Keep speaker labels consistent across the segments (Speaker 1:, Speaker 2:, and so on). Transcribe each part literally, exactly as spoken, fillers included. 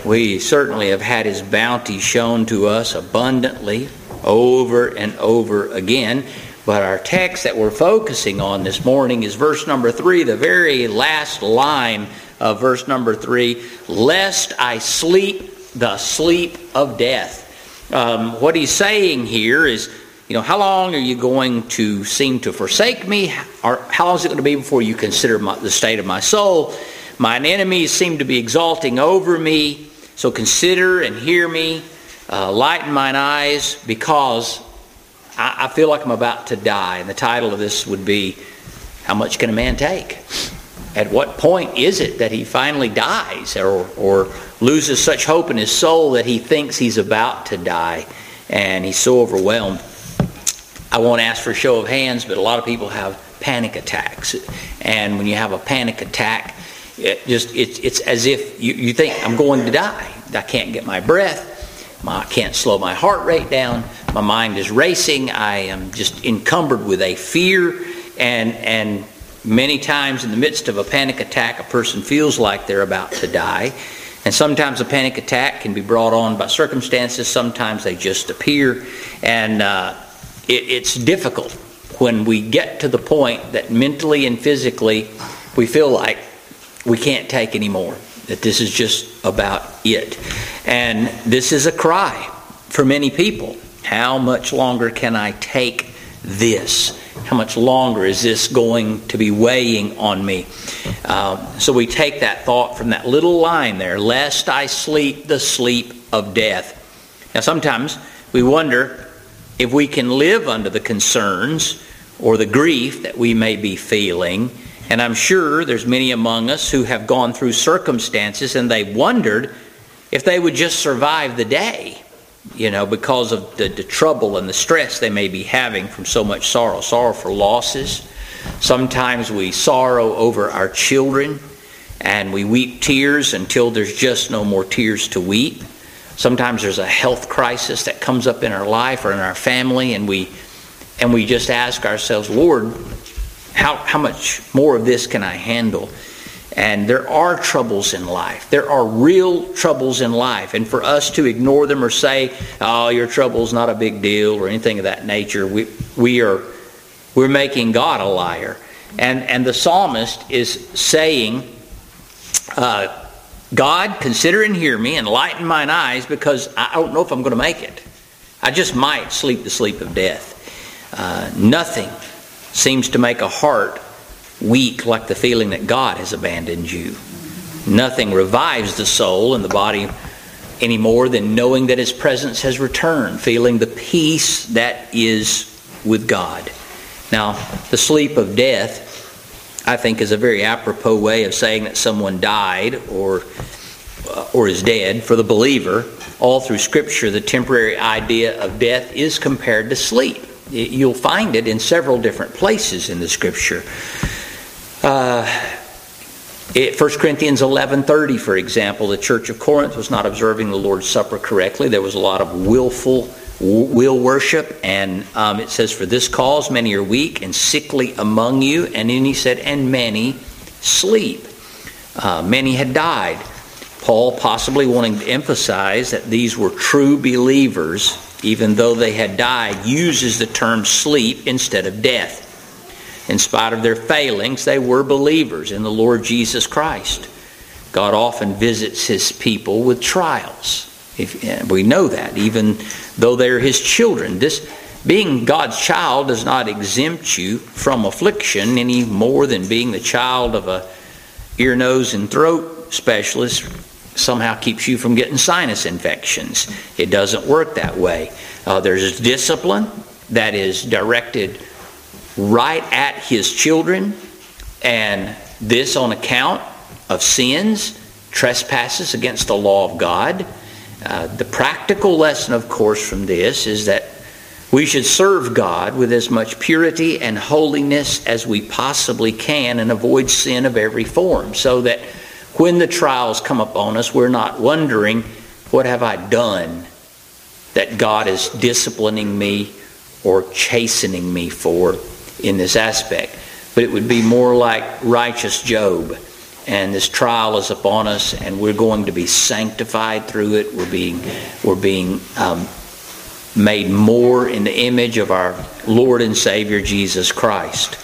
Speaker 1: We certainly have had His bounty shown to us abundantly over and over again. But our text that we're focusing on this morning is verse number three, the very last line of verse number three, lest I sleep the sleep of death. Um, what he's saying here is, you know, how long are you going to seem to forsake me? Or how long is it going to be before you consider my, the state of my soul? Mine enemies seem to be exalting over me. So consider and hear me. Uh, lighten mine eyes, because I, I feel like I'm about to die. And the title of this would be, how much can a man take? At what point is it that he finally dies or, or loses such hope in his soul that he thinks he's about to die and he's so overwhelmed? I won't ask for a show of hands, but a lot of people have panic attacks. And when you have a panic attack, it just it's, it's as if you, you think, I'm going to die. I can't get my breath. My, I can't slow my heart rate down. My mind is racing. I am just encumbered with a fear. And, and many times in the midst of a panic attack, a person feels like they're about to die. And sometimes a panic attack can be brought on by circumstances. Sometimes they just appear. And uh, it, it's difficult when we get to the point that mentally and physically we feel like we can't take any more, that this is just about it. And this is a cry for many people. How much longer can I take this? How much longer is this going to be weighing on me? Um, so we take that thought from that little line there, lest I sleep the sleep of death. Now sometimes we wonder if we can live under the concerns or the grief that we may be feeling. And I'm sure there's many among us who have gone through circumstances and they wondered if they would just survive the day, you know, because of the, the trouble and the stress they may be having from so much sorrow. Sorrow for losses. Sometimes we sorrow over our children and we weep tears until there's just no more tears to weep. Sometimes there's a health crisis that comes up in our life or in our family, and we and we just ask ourselves, Lord, How how much more of this can I handle? And there are troubles in life. There are real troubles in life. And for us to ignore them or say, oh, your trouble's not a big deal or anything of that nature, we we are we're making God a liar. And and the psalmist is saying, uh, God, consider and hear me, and lighten mine eyes, because I don't know if I'm going to make it. I just might sleep the sleep of death. Uh, nothing seems to make a heart weak like the feeling that God has abandoned you. Nothing revives the soul and the body any more than knowing that His presence has returned, feeling the peace that is with God. Now, the sleep of death, I think, is a very apropos way of saying that someone died or uh, or is dead for the believer. All through Scripture, the temporary idea of death is compared to sleep. You'll find it in several different places in the Scripture. Uh, it, First Corinthians eleven thirty, for example, the church of Corinth was not observing the Lord's Supper correctly. There was a lot of willful will worship, and um, it says, for this cause many are weak and sickly among you. And then he said, and many sleep. Uh, many had died. Paul, possibly wanting to emphasize that these were true believers, even though they had died, uses the term sleep instead of death. In spite of their failings, they were believers in the Lord Jesus Christ. God often visits His people with trials. If, we know that, even though they're His children. This, being God's child does not exempt you from affliction any more than being the child of a ear, nose, and throat specialist somehow keeps you from getting sinus infections. It doesn't work that way. Uh, there's discipline that is directed right at His children, and this on account of sins, trespasses against the law of God. Uh, the practical lesson, of course, from this is that we should serve God with as much purity and holiness as we possibly can and avoid sin of every form, so that when the trials come upon us, we're not wondering, what have I done that God is disciplining me or chastening me for in this aspect? But it would be more like righteous Job, and this trial is upon us, and we're going to be sanctified through it. We're being, we're being um, made more in the image of our Lord and Savior Jesus Christ.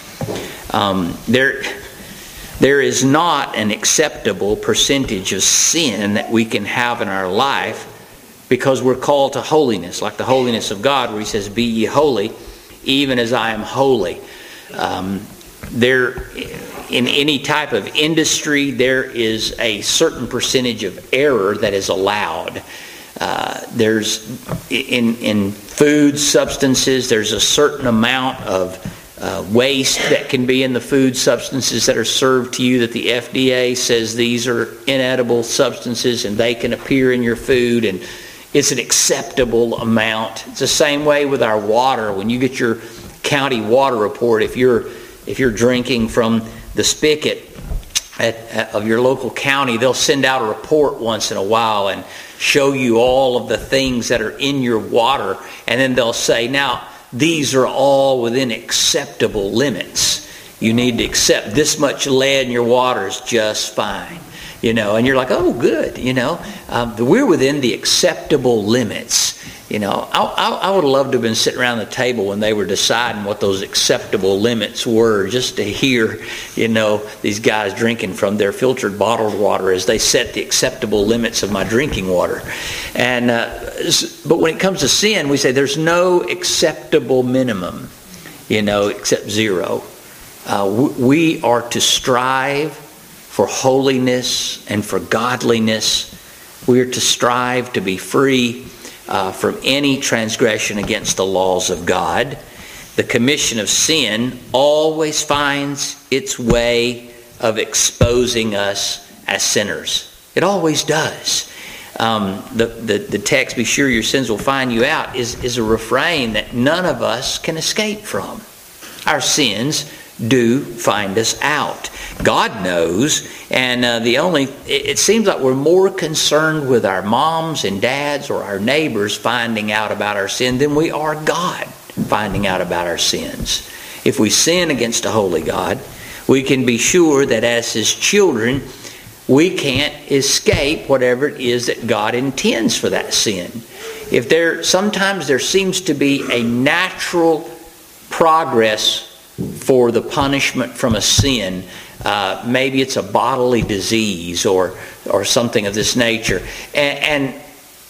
Speaker 1: Um, there, there is not an acceptable percentage of sin that we can have in our life, because we're called to holiness, like the holiness of God, where He says, "Be ye holy, even as I am holy." Um, there, in any type of industry, there is a certain percentage of error that is allowed. Uh, there's in in food substances, there's a certain amount of uh, waste that can be in the food substances that are served to you, that the F D A says these are inedible substances and they can appear in your food, and it's an acceptable amount. It's the same way with our water. When you get your county water report, if you're if you're drinking from the spigot at, at, of your local county, they'll send out a report once in a while and show you all of the things that are in your water, and then they'll say, now these are all within acceptable limits. You need to accept this much lead in your water is just fine. You know, and you're like, oh, good. You know, um, we're within the acceptable limits. You know, I, I, I would love to have been sitting around the table when they were deciding what those acceptable limits were, just to hear, you know, these guys drinking from their filtered bottled water as they set the acceptable limits of my drinking water. And uh, but when it comes to sin, we say there's no acceptable minimum, you know, except zero. Uh, we are to strive for holiness and for godliness. We are to strive to be free uh, from any transgression against the laws of God. The commission of sin always finds its way of exposing us as sinners. It always does. Um, the, the, the text, "Be sure your sins will find you out," is, is a refrain that none of us can escape from. Our sins do find us out. God knows, and uh, the only it, it seems like we're more concerned with our moms and dads or our neighbors finding out about our sin than we are God finding out about our sins. If we sin against a holy God, we can be sure that as His children, we can't escape whatever it is that God intends for that sin. If there sometimes there seems to be a natural progress for the punishment from a sin. Uh, maybe it's a bodily disease or or something of this nature. And, and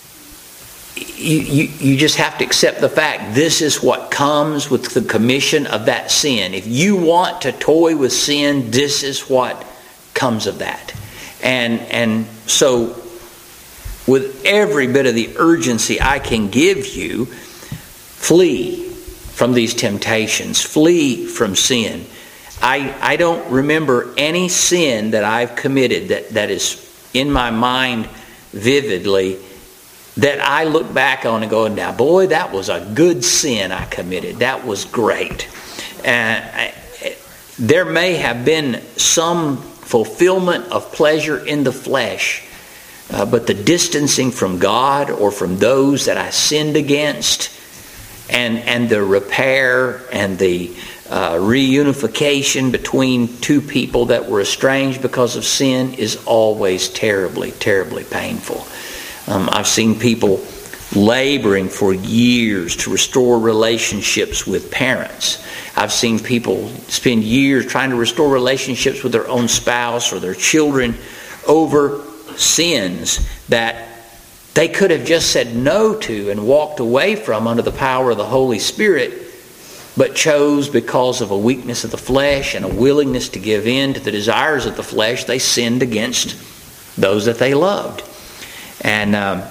Speaker 1: you, you, you just have to accept the fact this is what comes with the commission of that sin. If you want to toy with sin, this is what comes of that. And, and so with every bit of the urgency I can give you, flee from these temptations. Flee from sin. I, I don't remember any sin that I've committed that, that is in my mind vividly that I look back on and go, now boy, that was a good sin I committed. That was great. Uh, there may have been some fulfillment of pleasure in the flesh, uh, but the distancing from God or from those that I sinned against, And, and the repair and the uh, reunification between two people that were estranged because of sin is always terribly, terribly painful. Um, I've seen people laboring for years to restore relationships with parents. I've seen people spend years trying to restore relationships with their own spouse or their children over sins that they could have just said no to and walked away from under the power of the Holy Spirit, but chose because of a weakness of the flesh and a willingness to give in to the desires of the flesh, they sinned against those that they loved. And um,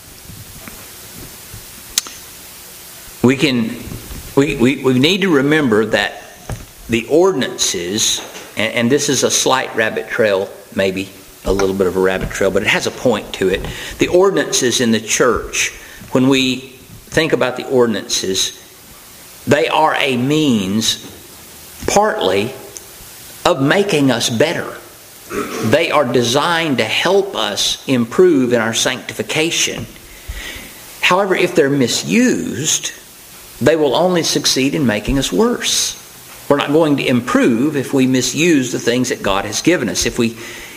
Speaker 1: we can we, we, we need to remember that the ordinances, and, and this is a slight rabbit trail maybe, a little bit of a rabbit trail, but it has a point to it. The ordinances in the church, when we think about the ordinances, they are a means, partly, of making us better. They are designed to help us improve in our sanctification. However, if they're misused, they will only succeed in making us worse. We're not going to improve if we misuse the things that God has given us. If we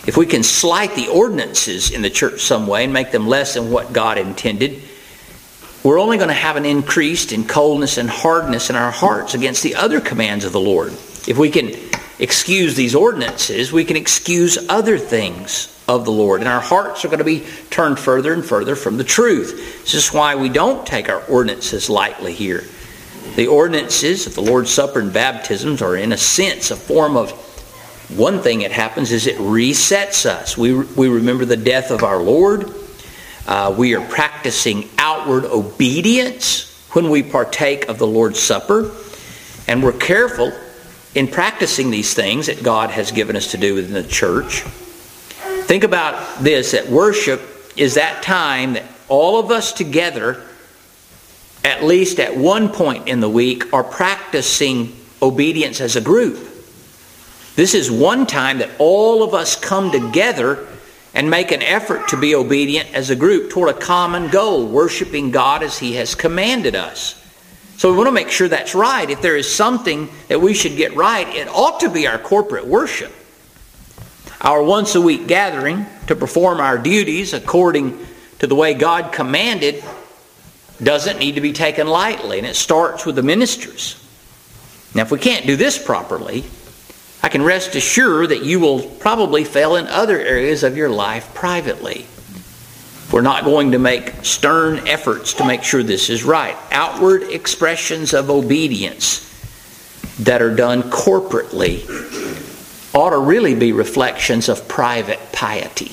Speaker 1: if we can slight the ordinances in the church some way and make them less than what God intended, we're only going to have an increase in coldness and hardness in our hearts against the other commands of the Lord. If we can excuse these ordinances, we can excuse other things of the Lord, and our hearts are going to be turned further and further from the truth. This is why we don't take our ordinances lightly here. The ordinances of the Lord's Supper and baptisms are, in a sense, a form of, one thing that happens is it resets us. We, we remember the death of our Lord. Uh, we are practicing outward obedience when we partake of the Lord's Supper. And we're careful in practicing these things that God has given us to do within the church. Think about this, that worship is that time that all of us together, at least at one point in the week, are practicing obedience as a group. This is one time that all of us come together and make an effort to be obedient as a group toward a common goal, worshiping God as He has commanded us. So we want to make sure that's right. If there is something that we should get right, it ought to be our corporate worship. Our once a week gathering to perform our duties according to the way God commanded doesn't need to be taken lightly, and it starts with the ministers. Now, if we can't do this properly, I can rest assured that you will probably fail in other areas of your life privately. We're not going to make stern efforts to make sure this is right. Outward expressions of obedience that are done corporately ought to really be reflections of private piety.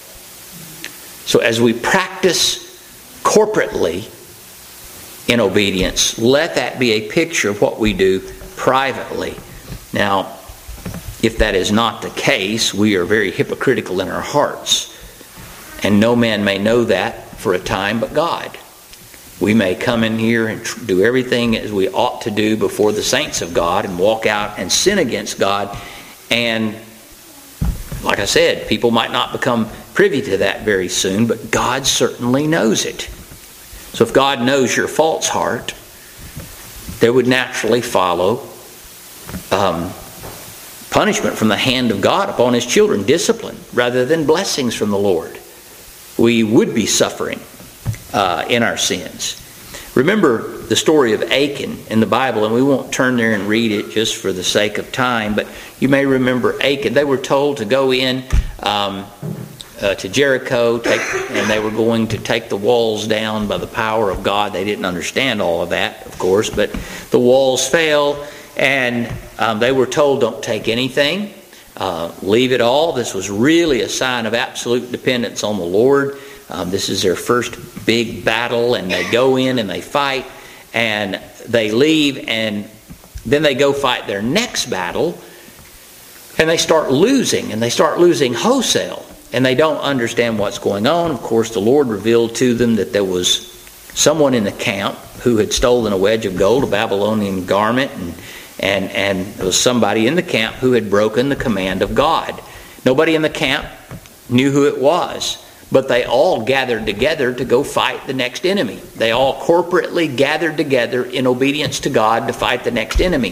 Speaker 1: So as we practice corporately in obedience, let that be a picture of what we do privately. Now, if that is not the case, we are very hypocritical in our hearts. And no man may know that for a time but God. We may come in here and do everything as we ought to do before the saints of God and walk out and sin against God. And like I said, people might not become privy to that very soon, but God certainly knows it. So if God knows your false heart, there would naturally follow um, punishment from the hand of God upon His children, discipline, rather than blessings from the Lord. We would be suffering uh, in our sins. Remember the story of Achan in the Bible, and we won't turn there and read it just for the sake of time, but you may remember Achan. They were told to go in um, uh, to Jericho, take, and they were going to take the walls down by the power of God. They didn't understand all of that, of course, but the walls fell, and um, they were told, don't take anything. Uh, leave it all. This was really a sign of absolute dependence on the Lord. Um, this is their first big battle, and they go in and they fight, and they leave, and then they go fight their next battle, and they start losing, and they start losing wholesale, and they don't understand what's going on. Of course, the Lord revealed to them that there was someone in the camp who had stolen a wedge of gold, a Babylonian garment, and And, and there was somebody in the camp who had broken the command of God. Nobody in the camp knew who it was, but they all gathered together to go fight the next enemy. They all corporately gathered together in obedience to God to fight the next enemy.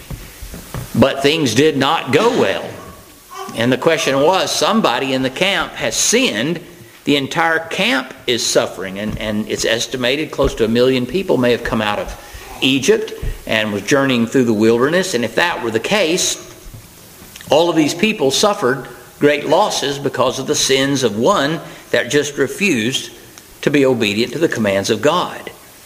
Speaker 1: But things did not go well. And the question was, somebody in the camp has sinned. The entire camp is suffering, and, and it's estimated close to a million people may have come out of Egypt and was journeying through the wilderness. And if that were the case, all of these people suffered great losses because of the sins of one that just refused to be obedient to the commands of God.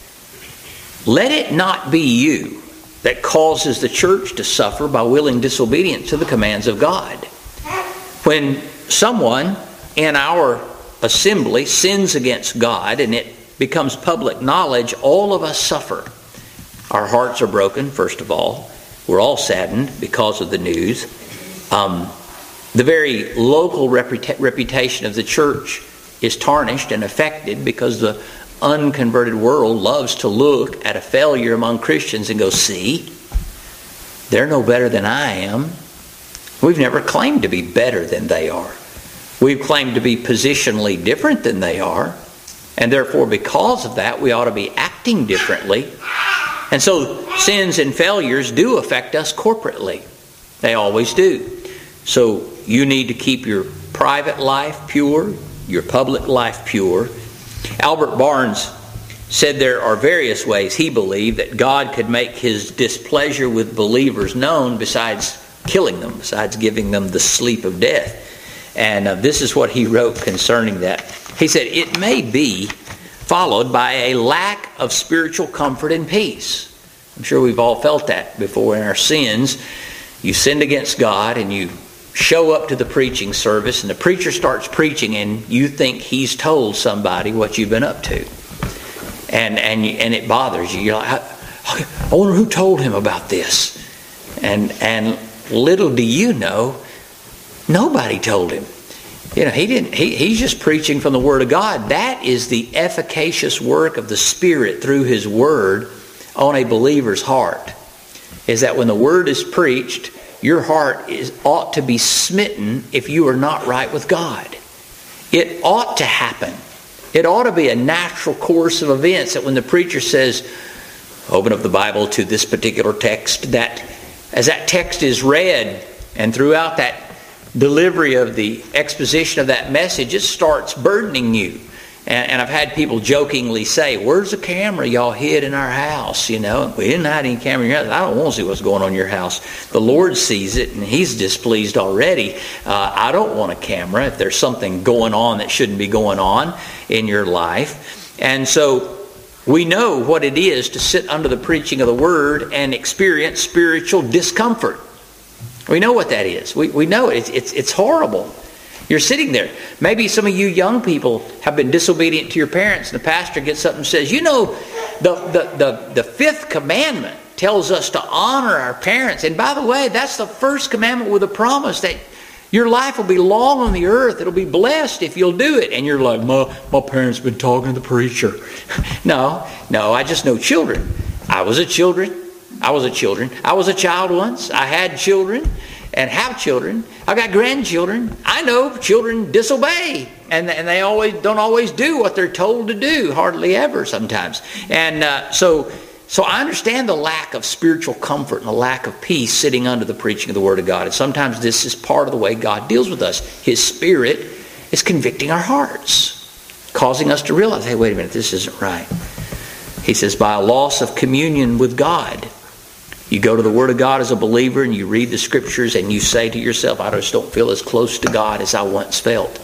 Speaker 1: Let it not be you that causes the church to suffer by willing disobedience to the commands of God. When someone in our assembly sins against God and it becomes public knowledge, all of us suffer. Our hearts are broken, first of all. We're all saddened because of the news. Um, the very local reputa- reputation of the church is tarnished and affected because the unconverted world loves to look at a failure among Christians and go, see, they're no better than I am. We've never claimed to be better than they are. We've claimed to be positionally different than they are. And therefore, because of that, we ought to be acting differently. And so sins and failures do affect us corporately. They always do. So you need to keep your private life pure, your public life pure. Albert Barnes said there are various ways he believed that God could make his displeasure with believers known besides killing them, besides giving them the sleep of death. And uh, this is what he wrote concerning that. He said, "It may be followed by a lack of spiritual comfort and peace." I'm sure we've all felt that before in our sins. You sinned against God and you show up to the preaching service and the preacher starts preaching and you think he's told somebody what you've been up to. And and and it bothers you. You're like, I, I wonder who told him about this. And and little do you know, nobody told him. You know, he didn't. He, he's just preaching from the Word of God. That is the efficacious work of the Spirit through His Word on a believer's heart. Is that when the Word is preached, your heart is ought to be smitten if you are not right with God. It ought to happen. It ought to be a natural course of events that when the preacher says, open up the Bible to this particular text, that as that text is read and throughout that delivery of the exposition of that message, it starts burdening you. And, and I've had people jokingly say, where's the camera y'all hid in our house? You know, we didn't hide any camera in your house. I don't want to see what's going on in your house. The Lord sees it and He's displeased already. Uh, I don't want a camera if there's something going on that shouldn't be going on in your life. And so we know what it is to sit under the preaching of the Word and experience spiritual discomfort. We know what that is. We we know it. It's, it's, it's horrible. You're sitting there. Maybe some of you young people have been disobedient to your parents and the pastor gets up and says, you know, the, the, the, the fifth commandment tells us to honor our parents. And by the way, that's the first commandment with a promise that your life will be long on the earth. It'll be blessed if you'll do it. And you're like, my, my parents have been talking to the preacher. no, no, I just know children. I was a children. I was a children. I was a child once. I had children and have children. I've got grandchildren. I know children disobey. And, and they always don't always do what they're told to do. Hardly ever sometimes. And uh, so... So I understand the lack of spiritual comfort and the lack of peace sitting under the preaching of the Word of God. And sometimes this is part of the way God deals with us. His Spirit is convicting our hearts, causing us to realize, hey, wait a minute, this isn't right. He says, by a loss of communion with God, you go to the Word of God as a believer and you read the Scriptures and you say to yourself, I just don't feel as close to God as I once felt.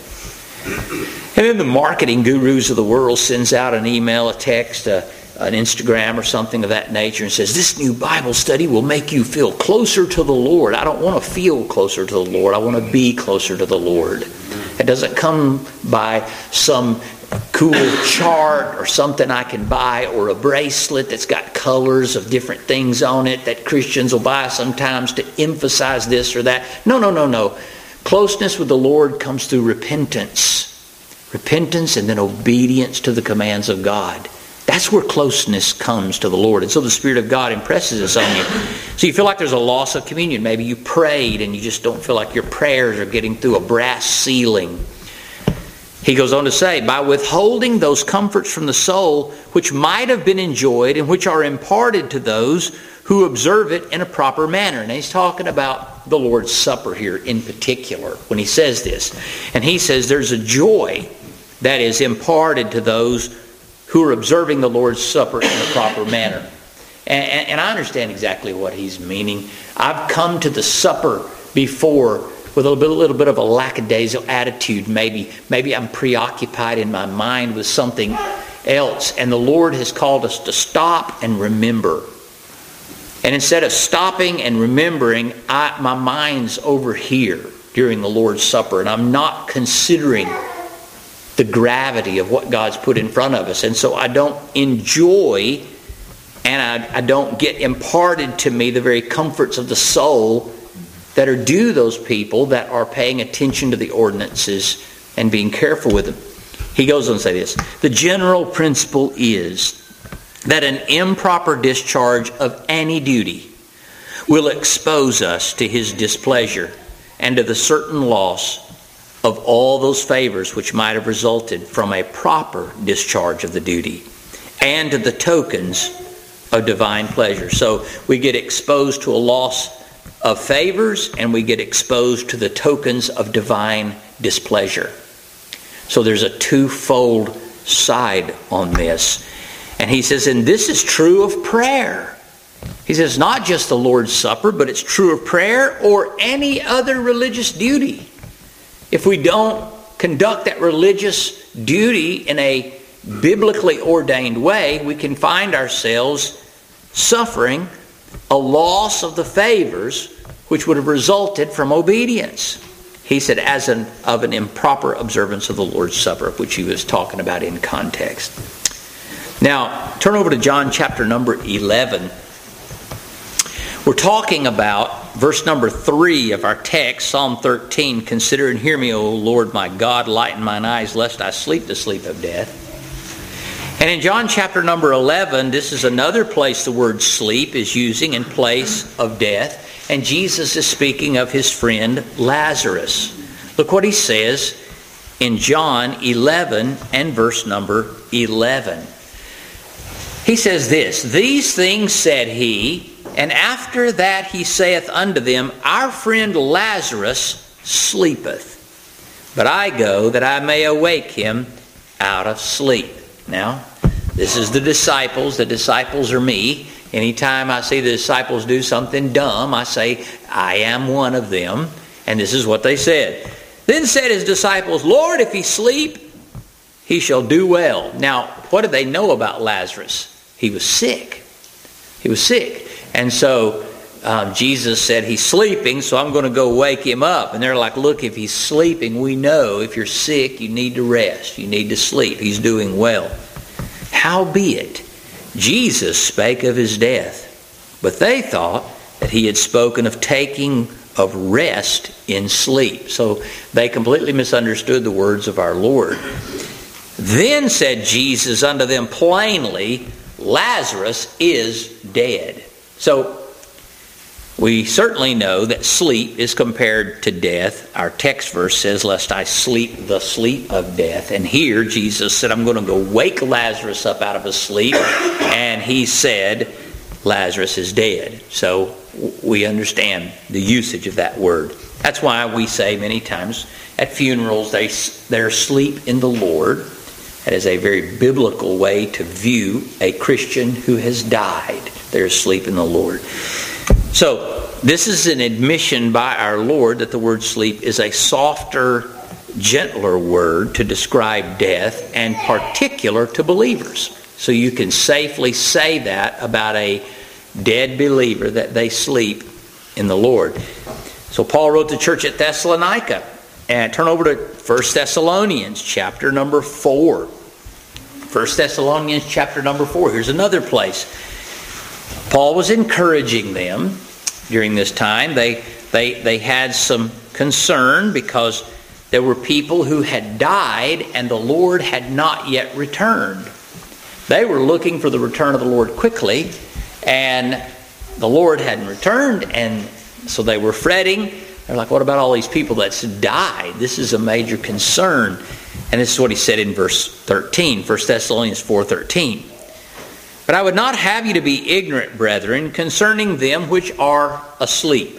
Speaker 1: And then the marketing gurus of the world sends out an email, a text, a an Instagram or something of that nature and says, this new Bible study will make you feel closer to the Lord. I don't want to feel closer to the Lord. I want to be closer to the Lord. It doesn't come by some cool chart or something I can buy or a bracelet that's got colors of different things on it that Christians will buy sometimes to emphasize this or that. No, no, no, no. Closeness with the Lord comes through repentance. Repentance and then obedience to the commands of God. That's where closeness comes to the Lord. And so the Spirit of God impresses this on you. So you feel like there's a loss of communion. Maybe you prayed and you just don't feel like your prayers are getting through a brass ceiling. He goes on to say, by withholding those comforts from the soul which might have been enjoyed and which are imparted to those who observe it in a proper manner. And he's talking about the Lord's Supper here in particular when he says this. And he says there's a joy that is imparted to those who are observing the Lord's Supper in a proper manner. And, and, and I understand exactly what he's meaning. I've come to the supper before with a little bit, a little bit of a lackadaisical attitude. Maybe, maybe I'm preoccupied in my mind with something else. And the Lord has called us to stop and remember. And instead of stopping and remembering, I, my mind's over here during the Lord's Supper. And I'm not considering the gravity of what God's put in front of us. And so I don't enjoy and I, I don't get imparted to me the very comforts of the soul that are due those people that are paying attention to the ordinances and being careful with them. He goes on to say this. The general principle is that an improper discharge of any duty will expose us to His displeasure and to the certain loss of all those favors which might have resulted from a proper discharge of the duty and to the tokens of divine pleasure. So we get exposed to a loss of favors and we get exposed to the tokens of divine displeasure. So there's a twofold side on this. And he says, and this is true of prayer. He says, not just the Lord's Supper, but it's true of prayer or any other religious duty. If we don't conduct that religious duty in a biblically ordained way, we can find ourselves suffering a loss of the favors which would have resulted from obedience. He said, as an, of an improper observance of the Lord's Supper, which he was talking about in context. Now, turn over to John chapter number eleven. We're talking about verse number three of our text, Psalm thirteen. Consider and hear me, O Lord my God, lighten mine eyes, lest I sleep the sleep of death. And in John chapter number eleven, this is another place the word sleep is using in place of death. And Jesus is speaking of his friend Lazarus. Look what he says in John eleven and verse number eleven. He says this, these things said he, and after that he saith unto them, our friend Lazarus sleepeth, but I go that I may awake him out of sleep. Now, this is the disciples. The disciples are me. Anytime I see the disciples do something dumb, I say, I am one of them. And this is what they said. Then said his disciples, Lord, if he sleep, he shall do well. Now, what did they know about Lazarus? He was sick. He was sick. And so um, Jesus said, he's sleeping, so I'm going to go wake him up. And they're like, look, if he's sleeping, we know if you're sick, you need to rest. You need to sleep. He's doing well. Howbeit, Jesus spake of his death, but they thought that he had spoken of taking of rest in sleep. So they completely misunderstood the words of our Lord. Then said Jesus unto them plainly, Lazarus is dead. So we certainly know that sleep is compared to death. Our text verse says, lest I sleep the sleep of death. And here Jesus said, I'm going to go wake Lazarus up out of his sleep. And he said, Lazarus is dead. So we understand the usage of that word. That's why we say many times at funerals, they, they're asleep in the Lord. That is a very biblical way to view a Christian who has died. They're asleep in the Lord. So, this is an admission by our Lord that the word sleep is a softer, gentler word to describe death and particular to believers. So you can safely say that about a dead believer, that they sleep in the Lord. So Paul wrote to the church at Thessalonica. And turn over to First Thessalonians chapter number four. First Thessalonians chapter number four. Here's another place. Paul was encouraging them during this time. They, they, they had some concern because there were people who had died and the Lord had not yet returned. They were looking for the return of the Lord quickly, and the Lord hadn't returned, and so they were fretting. They're like, what about all these people that's died? This is a major concern. And this is what he said in verse thirteen, First Thessalonians four thirteen. But I would not have you to be ignorant, brethren, concerning them which are asleep.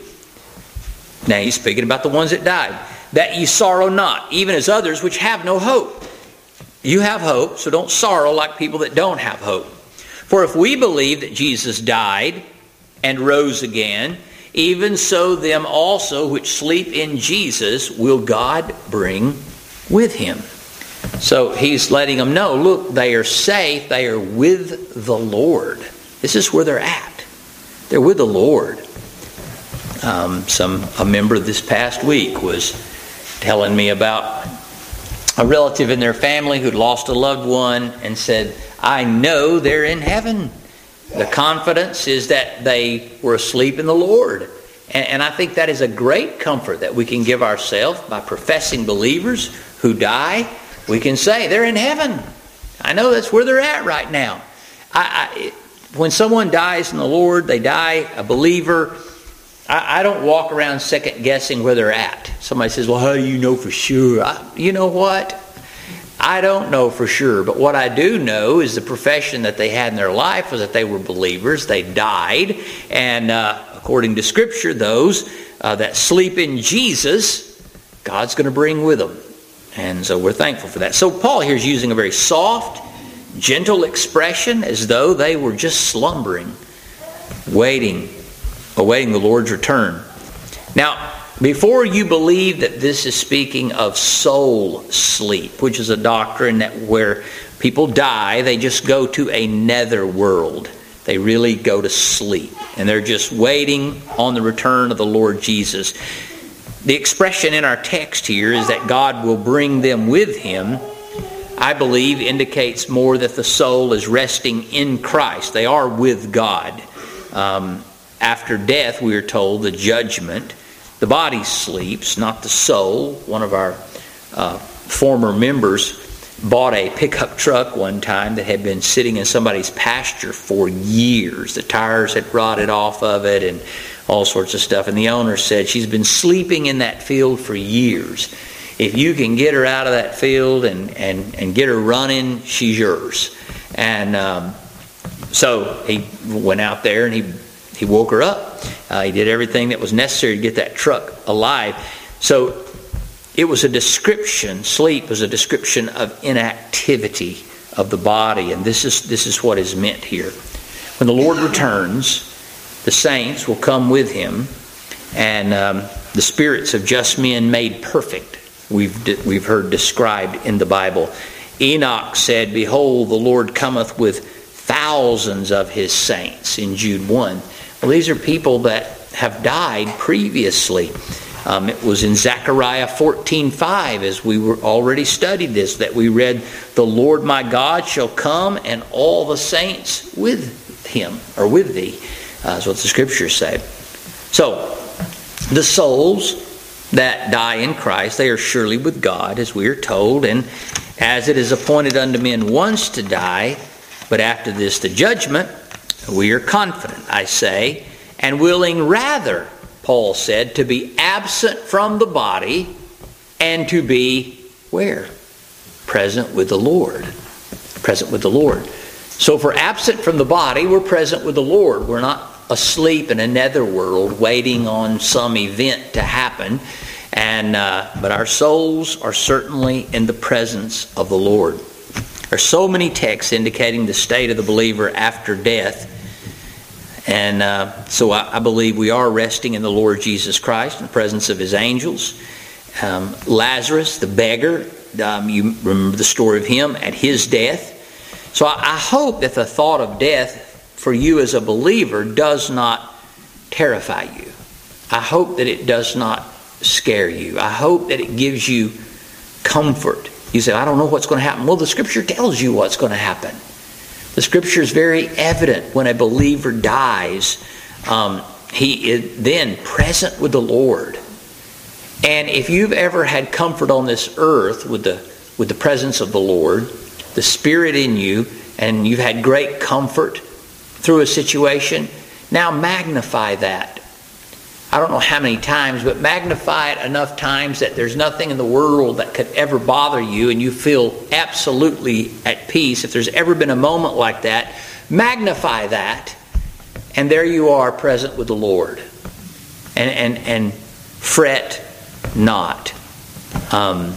Speaker 1: Now he's speaking about the ones that died. That ye sorrow not, even as others which have no hope. You have hope, so don't sorrow like people that don't have hope. For if we believe that Jesus died and rose again, even so them also which sleep in Jesus will God bring with him. So he's letting them know, look, they are safe. They are with the Lord. This is where they're at. They're with the Lord. Um, some a member this past week was telling me about a relative in their family who'd lost a loved one and said, I know they're in heaven. The confidence is that they were asleep in the Lord. And, and I think that is a great comfort that we can give ourselves by professing believers who die. We can say they're in heaven. I know that's where they're at right now. I, I, when someone dies in the Lord, they die a believer, I, I don't walk around second guessing where they're at. Somebody says, well, how do you know for sure? I, you know what? I don't know for sure, but what I do know is the profession that they had in their life was that they were believers. They died, and uh, of according to Scripture, those uh, that sleep in Jesus, God's going to bring with them. And so we're thankful for that. So Paul here is using a very soft, gentle expression as though they were just slumbering, waiting, awaiting the Lord's return. Now, before you believe that this is speaking of soul sleep, which is a doctrine that where people die, they just go to a nether world. They really go to sleep. And they're just waiting on the return of the Lord Jesus. The expression in our text here is that God will bring them with Him, I believe indicates more that the soul is resting in Christ. They are with God. Um, after death, we are told, the judgment. The body sleeps, not the soul. One of our uh, former members bought a pickup truck one time that had been sitting in somebody's pasture for years. The tires had rotted off of it and all sorts of stuff. And the owner said, she's been sleeping in that field for years. If you can get her out of that field and, and, and get her running, she's yours. And um, so he went out there and he, he woke her up. Uh, he did everything that was necessary to get that truck alive. So it was a description, sleep was a description of inactivity of the body. And this is, this is what is meant here. When the Lord returns, the saints will come with Him, and um, the spirits of just men made perfect, we've we've heard described in the Bible. Enoch said, "Behold, the Lord cometh with thousands of His saints," in Jude one. Well, these are people that have died previously. Um, it was in Zechariah fourteen five, as we were already studied this, that we read, "The Lord my God shall come, and all the saints with Him," or with thee. Uh, that's what the Scriptures say. So, the souls that die in Christ, they are surely with God, as we are told. And as it is appointed unto men once to die, but after this the judgment, we are confident, I say, and willing rather, Paul said, to be absent from the body and to be, where? Present with the Lord. Present with the Lord. So if we're absent from the body, we're present with the Lord. We're not asleep in a netherworld waiting on some event to happen. And uh, but our souls are certainly in the presence of the Lord. There are so many texts indicating the state of the believer after death. And uh, so I, I believe we are resting in the Lord Jesus Christ in the presence of His angels. Um, Lazarus, the beggar, um, you remember the story of him at his death. So I, I hope that the thought of death for you as a believer does not terrify you. I hope that it does not scare you. I hope that it gives you comfort. You say, I don't know what's going to happen. Well, the Scripture tells you what's going to happen. The Scripture is very evident. When a believer dies, um, he is then present with the Lord. And if you've ever had comfort on this earth with the with the presence of the Lord, the Spirit in you, and you've had great comfort through a situation, now magnify that. I don't know how many times, but magnify it enough times that there's nothing in the world that could ever bother you and you feel absolutely at peace. If there's ever been a moment like that, magnify that, and there you are present with the Lord. And and, and fret not. Um,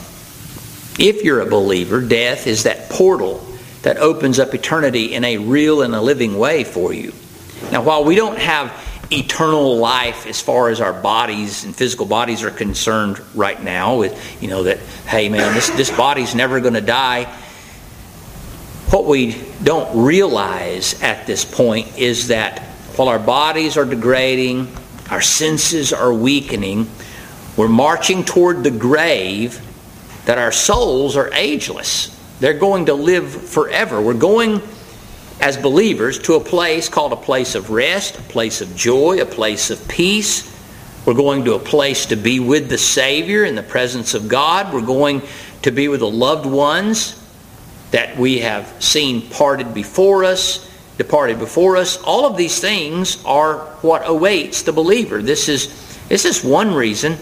Speaker 1: if you're a believer, death is that portal that opens up eternity in a real and a living way for you. Now, while we don't have eternal life as far as our bodies and physical bodies are concerned right now, with, you know, that, hey man, this, this body's never going to die. What we don't realize at this point is that while our bodies are degrading, our senses are weakening, we're marching toward the grave, that our souls are ageless. They're going to live forever. We're going, as believers, to a place called a place of rest, a place of joy, a place of peace. We're going to a place to be with the Savior in the presence of God. We're going to be with the loved ones that we have seen parted before us, departed before us. All of these things are what awaits the believer. This is, this is one reason,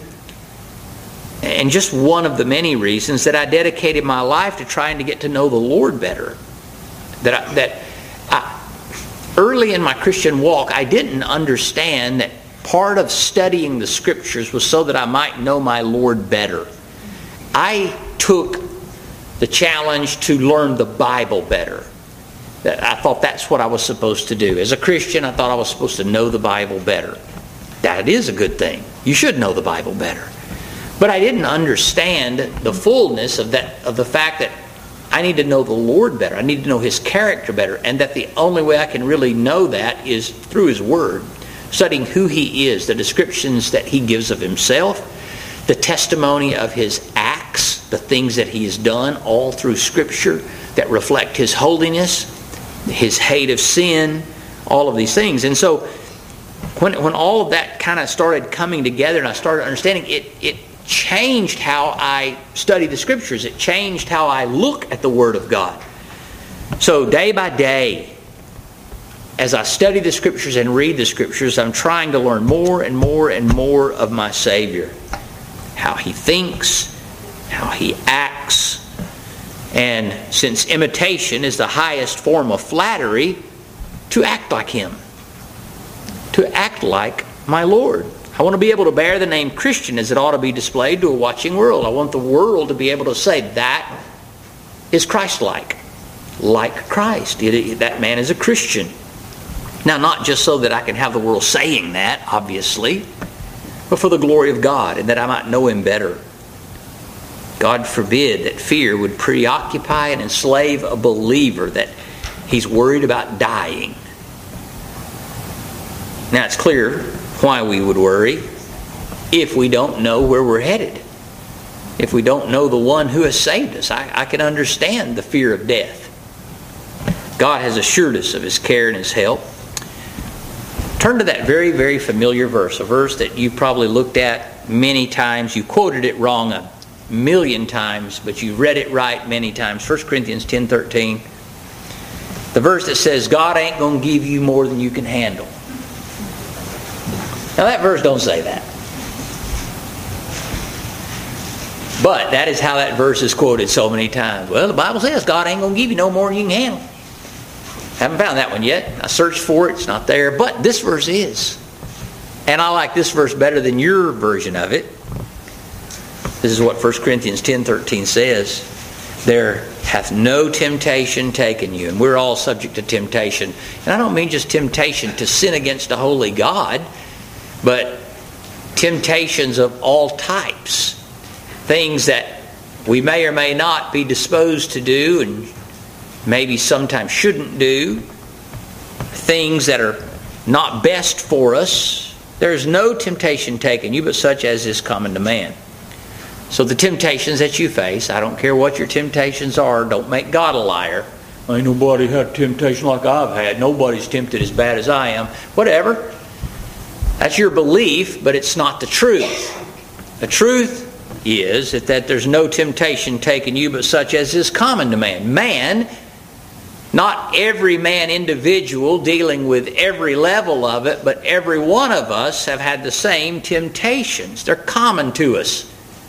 Speaker 1: and just one of the many reasons, that I dedicated my life to trying to get to know the Lord better. That I, that I, early in my Christian walk, I didn't understand that part of studying the Scriptures was so that I might know my Lord better. I took the challenge to learn the Bible better. I thought that's what I was supposed to do. As a Christian, I thought I was supposed to know the Bible better. That is a good thing. You should know the Bible better. But I didn't understand the fullness of that, of the fact that I need to know the Lord better. I need to know His character better. And that the only way I can really know that is through His Word. Studying who He is, the descriptions that He gives of Himself, the testimony of His acts, the things that He has done, all through Scripture that reflect His holiness, His hate of sin, all of these things. And so when when all of that kind of started coming together and I started understanding, it, it changed how I study the Scriptures. It changed how I look at the Word of God. So day by day, as I study the Scriptures and read the Scriptures, I'm trying to learn more and more and more of my Savior. How He thinks, how He acts. And since imitation is the highest form of flattery, to act like Him. To act like my Lord. I want to be able to bear the name Christian as it ought to be displayed to a watching world. I want the world to be able to say that is Christ-like. Like Christ. It, that man is a Christian. Now, not just so that I can have the world saying that, obviously, but for the glory of God and that I might know Him better. God forbid that fear would preoccupy and enslave a believer, that he's worried about dying. Now, it's clear why we would worry if we don't know where we're headed. If we don't know the one who has saved us. I, I can understand the fear of death. God has assured us of His care and His help. Turn to that very, very familiar verse, a verse that you've probably looked at many times. You quoted it wrong a million times, but you read it right many times. First Corinthians ten thirteen. The verse that says, God ain't going to give you more than you can handle. Now that verse don't say that. But that is how that verse is quoted so many times. Well, the Bible says God ain't going to give you no more than you can handle. Haven't found that one yet. I searched for it. It's not there. But this verse is. And I like this verse better than your version of it. This is what First Corinthians ten thirteen says. There hath no temptation taken you. And we're all subject to temptation. And I don't mean just temptation to sin against a holy God, but temptations of all types. Things that we may or may not be disposed to do and maybe sometimes shouldn't do. Things that are not best for us. There is no temptation taken you but such as is common to man. So the temptations that you face, I don't care what your temptations are, don't make God a liar. Ain't nobody had a temptation like I've had. Nobody's tempted as bad as I am. Whatever. That's your belief, but it's not the truth. The truth is that, that there's no temptation taken you but such as is common to man. Man, not every man individual dealing with every level of it, but every one of us have had the same temptations. They're common to us.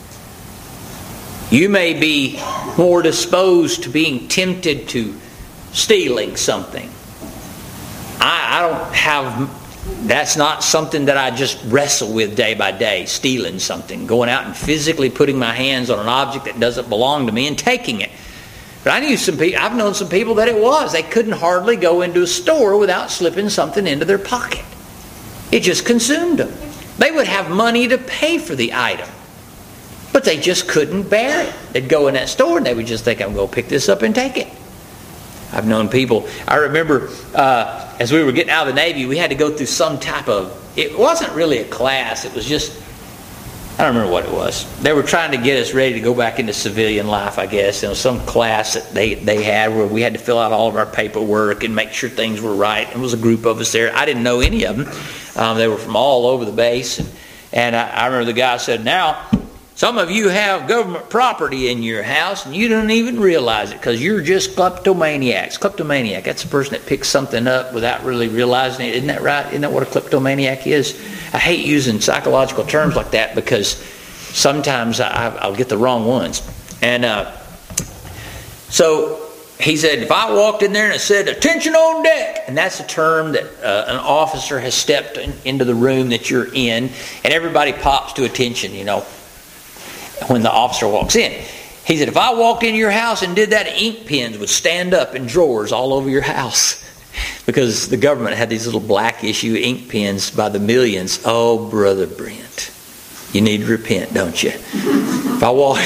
Speaker 1: You may be more disposed to being tempted to stealing something. I, I don't have, that's not something that I just wrestle with day by day, stealing something, going out and physically putting my hands on an object that doesn't belong to me and taking it. But I knew some people, I've known some people that it was. They couldn't hardly go into a store without slipping something into their pocket. It just consumed them. They would have money to pay for the item, but they just couldn't bear it. They'd go in that store and they would just think, I'm going to pick this up and take it. I've known people, I remember uh, as we were getting out of the Navy, we had to go through some type of, it wasn't really a class, it was just, I don't remember what it was. They were trying to get us ready to go back into civilian life, I guess. You know, some class that they, they had where we had to fill out all of our paperwork and make sure things were right. There was a group of us there. I didn't know any of them. Um, they were from all over the base. And, and I, I remember the guy said, now, some of you have government property in your house and you don't even realize it because you're just kleptomaniacs. Kleptomaniac, that's a person that picks something up without really realizing it. Isn't that right? Isn't that what a kleptomaniac is? I hate using psychological terms like that because sometimes I, I'll get the wrong ones. And uh, so he said, if I walked in there and it said, attention on deck, and that's a term that uh, an officer has stepped in, into the room that you're in, and everybody pops to attention, you know, when the officer walks in. He said, if I walked into your house and did that, ink pens would stand up in drawers all over your house. Because the government had these little black issue ink pens by the millions. Oh, Brother Brent, you need to repent, don't you? If I walked,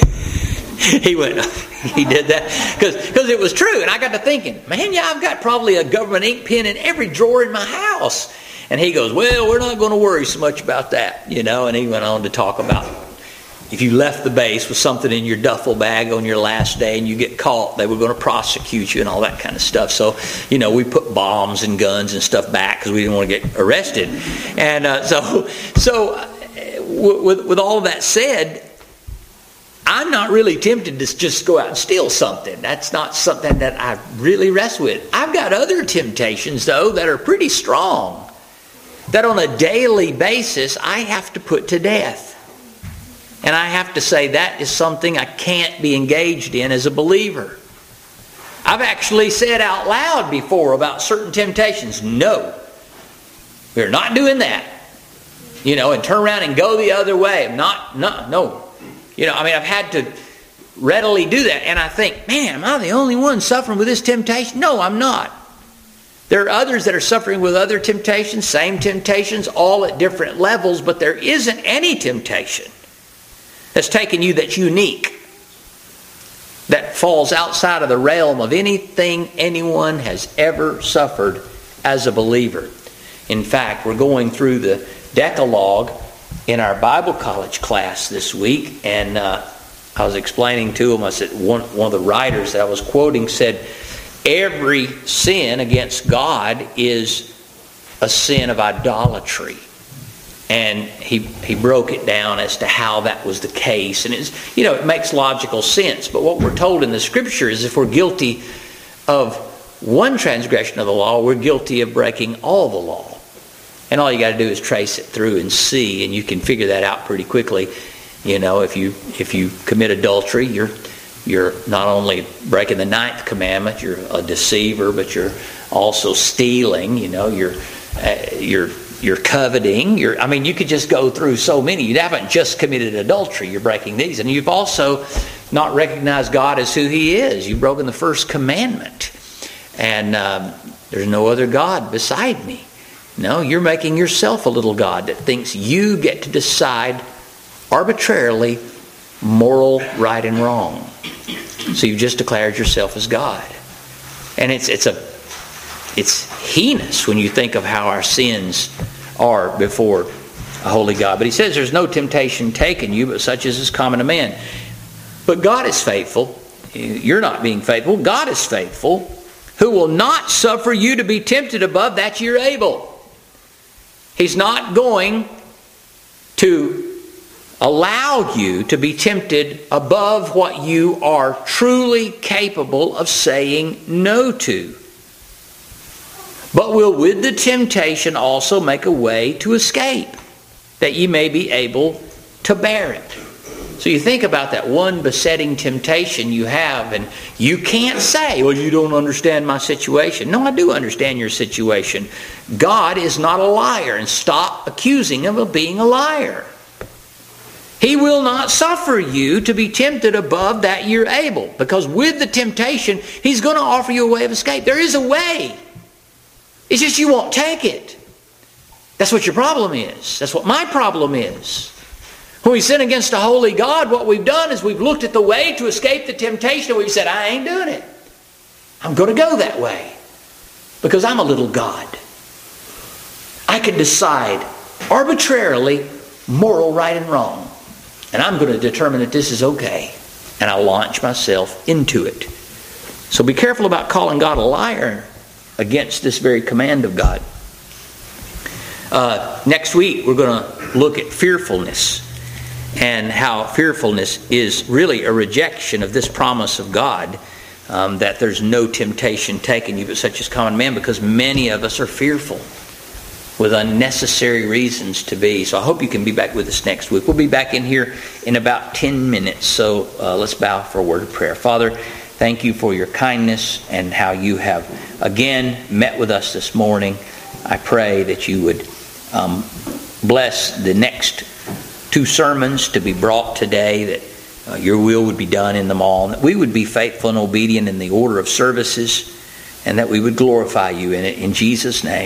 Speaker 1: he went, he did that because it was true. And I got to thinking, man, yeah, I've got probably a government ink pen in every drawer in my house. And he goes, well, we're not going to worry so much about that, you know. And he went on to talk about if you left the base with something in your duffel bag on your last day and you get caught, they were going to prosecute you and all that kind of stuff. So, you know, we put bombs and guns and stuff back because we didn't want to get arrested. And uh, so, so uh, with, with all of that said, I'm not really tempted to just go out and steal something. That's not something that I really wrestle with. I've got other temptations, though, that are pretty strong, that on a daily basis I have to put to death. And I have to say that is something I can't be engaged in as a believer. I've actually said out loud before about certain temptations, no, we're not doing that. You know, and turn around and go the other way. I'm not, no, no. You know, I mean, I've had to readily do that. And I think, man, am I the only one suffering with this temptation? No, I'm not. There are others that are suffering with other temptations, same temptations, all at different levels, but there isn't any temptation that's taken you that's unique, that falls outside of the realm of anything anyone has ever suffered as a believer. In fact, we're going through the Decalogue in our Bible college class this week, and uh, I was explaining to them, I said, one, one of the writers that I was quoting said, every sin against God is a sin of idolatry. And he he broke it down as to how that was the case. And it's, you know, it makes logical sense. But what we're told in the Scripture is if we're guilty of one transgression of the law, we're guilty of breaking all the law. And all you got to do is trace it through and see, and you can figure that out pretty quickly. You know, if you if you commit adultery, you're you're not only breaking the ninth commandment, you're a deceiver, but you're also stealing. You know, you're uh, you're You're coveting. You're, I mean, you could just go through so many. You haven't just committed adultery. You're breaking these. And you've also not recognized God as who He is. You've broken the first commandment. And um, there's no other God beside me. No, you're making yourself a little God that thinks you get to decide arbitrarily moral right and wrong. So you've just declared yourself as God. And it's it's a It's heinous when you think of how our sins are before a holy God. But he says there's no temptation taken you, but such as is common to men. But God is faithful. You're not being faithful. God is faithful, who will not suffer you to be tempted above that you're able. He's not going to allow you to be tempted above what you are truly capable of saying no to. But will with the temptation also make a way to escape, that ye may be able to bear it. So you think about that one besetting temptation you have, and you can't say, well, you don't understand my situation. No, I do understand your situation. God is not a liar, and stop accusing him of being a liar. He will not suffer you to be tempted above that you're able, because with the temptation, He's going to offer you a way of escape. There is a way. It's just you won't take it. That's what your problem is. That's what my problem is. When we sin against a holy God, what we've done is we've looked at the way to escape the temptation and we've said, I ain't doing it. I'm going to go that way because I'm a little God. I can decide arbitrarily moral right and wrong. And I'm going to determine that this is okay. And I'll launch myself into it. So be careful about calling God a liar against this very command of God. Uh, next week, we're going to look at fearfulness and how fearfulness is really a rejection of this promise of God, um, that there's no temptation taken you but such as common man, because many of us are fearful with unnecessary reasons to be. So I hope you can be back with us next week. We'll be back in here in about ten minutes. So uh, let's bow for a word of prayer. Father, Thank you for your kindness and how you have again met with us this morning. I pray that you would um, bless the next two sermons to be brought today, that uh, your will would be done in them all, and that we would be faithful and obedient in the order of services, and that we would glorify you in it. In Jesus' name.